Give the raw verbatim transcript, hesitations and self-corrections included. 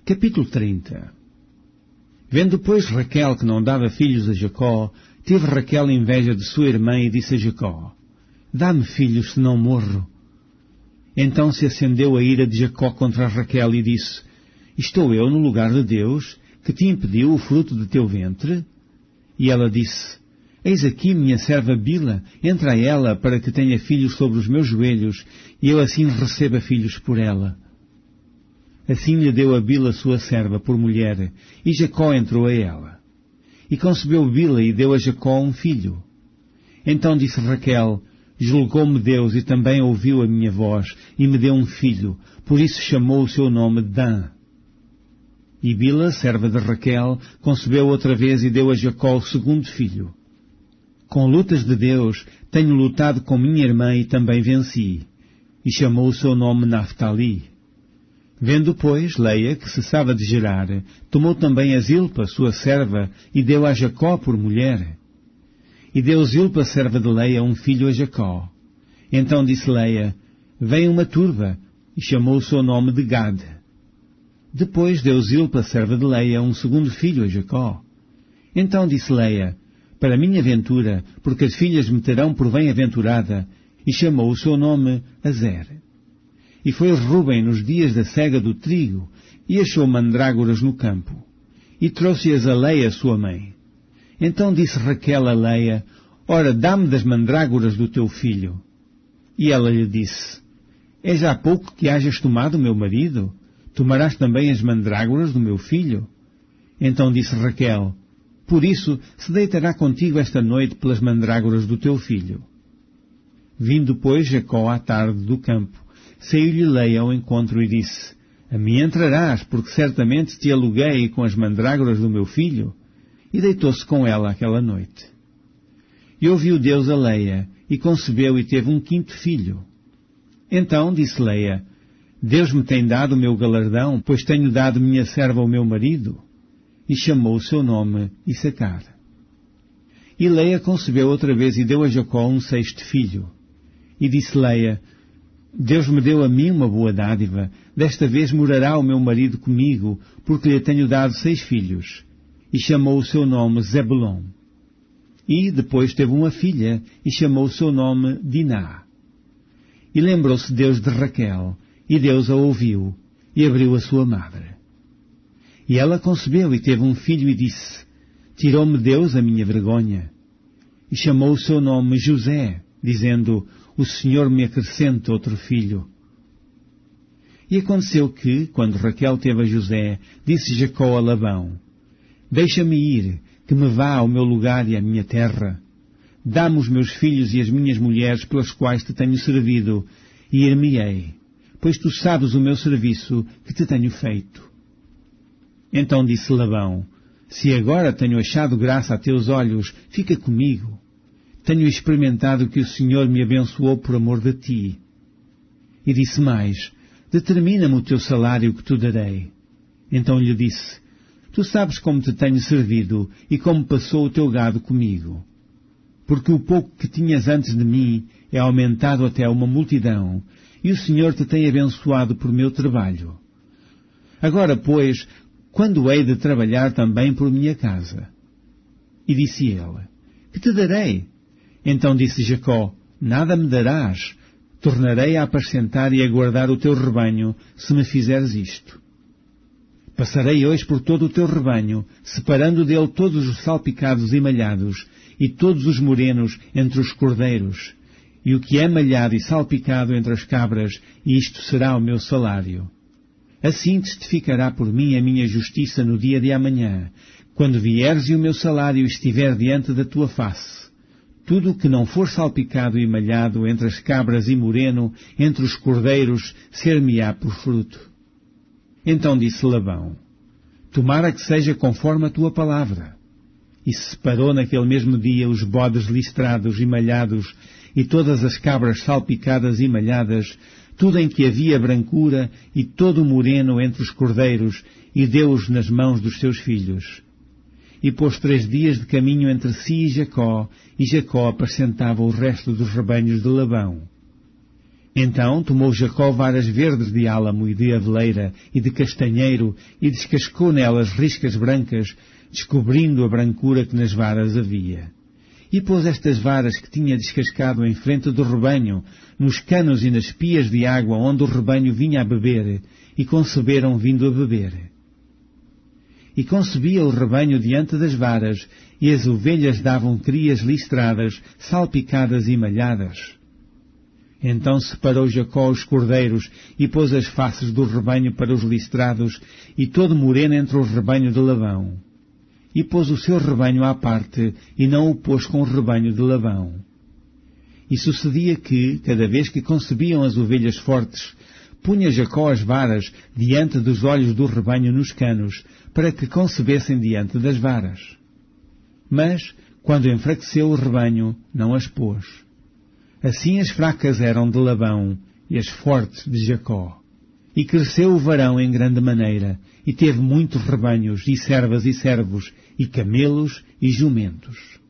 Capítulo trinta. Vendo, pois, Raquel que não dava filhos a Jacó, teve Raquel inveja de sua irmã e disse a Jacó: Dá-me filhos, se não morro. Então se acendeu a ira de Jacó contra Raquel e disse: Estou eu no lugar de Deus, que te impediu o fruto de teu ventre? E ela disse: Eis aqui minha serva Bila, entra a ela para que tenha filhos sobre os meus joelhos, e eu assim receba filhos por ela. Assim lhe deu a Bila sua serva por mulher, e Jacó entrou a ela. E concebeu Bila e deu a Jacó um filho. Então disse Raquel: Julgou-me Deus e também ouviu a minha voz, e me deu um filho, por isso chamou o seu nome Dan. E Bila, serva de Raquel, concebeu outra vez e deu a Jacó o segundo filho. Com lutas de Deus, tenho lutado com minha irmã e também venci. E chamou o seu nome Naftali. Vendo, pois, Leia, que cessava de gerar, tomou também a Zilpa, sua serva, e deu a Jacó por mulher. E deu Zilpa, serva de Leia, um filho a Jacó. Então disse Leia: Vem uma turva, e chamou o seu nome de Gad. Depois deu Zilpa, serva de Leia, um segundo filho a Jacó. Então disse Leia: Para minha ventura, porque as filhas me terão por bem-aventurada, e chamou o seu nome Azer. E foi Rúben nos dias da cega do trigo, e achou mandrágoras no campo, e trouxe-as a Leia, sua mãe. Então disse Raquel a Leia: Ora, dá-me das mandrágoras do teu filho. E ela lhe disse: É já pouco que hajas tomado meu marido? Tomarás também as mandrágoras do meu filho? Então disse Raquel: Por isso se deitará contigo esta noite pelas mandrágoras do teu filho. Vindo, pois, Jacó à tarde do campo, saiu-lhe Leia ao encontro e disse: A mim entrarás, porque certamente te aluguei com as mandrágoras do meu filho. E deitou-se com ela aquela noite. E ouviu Deus a Leia, e concebeu e teve um quinto filho. Então disse Leia: Deus me tem dado o meu galardão, pois tenho dado minha serva ao meu marido. E chamou o seu nome Issacar. E Leia concebeu outra vez e deu a Jacó um sexto filho. E disse Leia: Deus me deu a mim uma boa dádiva, desta vez morará o meu marido comigo, porque lhe tenho dado seis filhos. E chamou o seu nome Zebulon. E depois teve uma filha, e chamou o seu nome Diná. E lembrou-se Deus de Raquel, e Deus a ouviu, e abriu a sua madre. E ela concebeu e teve um filho e disse: Tirou-me Deus a minha vergonha. E chamou o seu nome José, dizendo: O Senhor me acrescenta outro filho. E aconteceu que, quando Raquel teve a José, disse Jacó a Labão: Deixa-me ir, que me vá ao meu lugar e à minha terra. Dá-me os meus filhos e as minhas mulheres pelas quais te tenho servido, e ir-me-ei, pois tu sabes o meu serviço que te tenho feito. Então disse Labão: Se agora tenho achado graça a teus olhos, fica comigo. Tenho experimentado que o Senhor me abençoou por amor de ti. E disse mais: Determina-me o teu salário que te darei. Então lhe disse: Tu sabes como te tenho servido e como passou o teu gado comigo. Porque o pouco que tinhas antes de mim é aumentado até uma multidão, e o Senhor te tem abençoado por meu trabalho. Agora, pois, quando hei de trabalhar também por minha casa? E disse ele: Que te darei? Então disse Jacó: Nada me darás. Tornarei a apacentar e a guardar o teu rebanho, se me fizeres isto. Passarei hoje por todo o teu rebanho, separando dele todos os salpicados e malhados, e todos os morenos entre os cordeiros, e o que é malhado e salpicado entre as cabras, e isto será o meu salário. Assim testificará por mim a minha justiça no dia de amanhã, quando vieres e o meu salário estiver diante da tua face. Tudo o que não for salpicado e malhado entre as cabras e moreno, entre os cordeiros, ser-me-á por fruto. Então disse Labão: Tomara que seja conforme a tua palavra. E separou naquele mesmo dia os bodes listrados e malhados, e todas as cabras salpicadas e malhadas, tudo em que havia brancura, e todo o moreno entre os cordeiros, e deu-os nas mãos dos seus filhos. E pôs três dias de caminho entre si e Jacó, e Jacó apacentava o resto dos rebanhos de Labão. Então tomou Jacó varas verdes de álamo e de aveleira e de castanheiro e descascou nelas riscas brancas, descobrindo a brancura que nas varas havia. E pôs estas varas que tinha descascado em frente do rebanho, nos canos e nas pias de água onde o rebanho vinha a beber, e conceberam vindo a beber. E concebia o rebanho diante das varas, e as ovelhas davam crias listradas, salpicadas e malhadas. Então separou Jacó os cordeiros, e pôs as faces do rebanho para os listrados, e todo moreno entre o rebanho de Labão. E pôs o seu rebanho à parte, e não o pôs com o rebanho de Labão. E sucedia que, cada vez que concebiam as ovelhas fortes, punha Jacó as varas diante dos olhos do rebanho nos canos, para que concebessem diante das varas. Mas, quando enfraqueceu o rebanho, não as pôs. Assim as fracas eram de Labão, e as fortes de Jacó. E cresceu o varão em grande maneira, e teve muitos rebanhos, e servas e servos, e camelos e jumentos.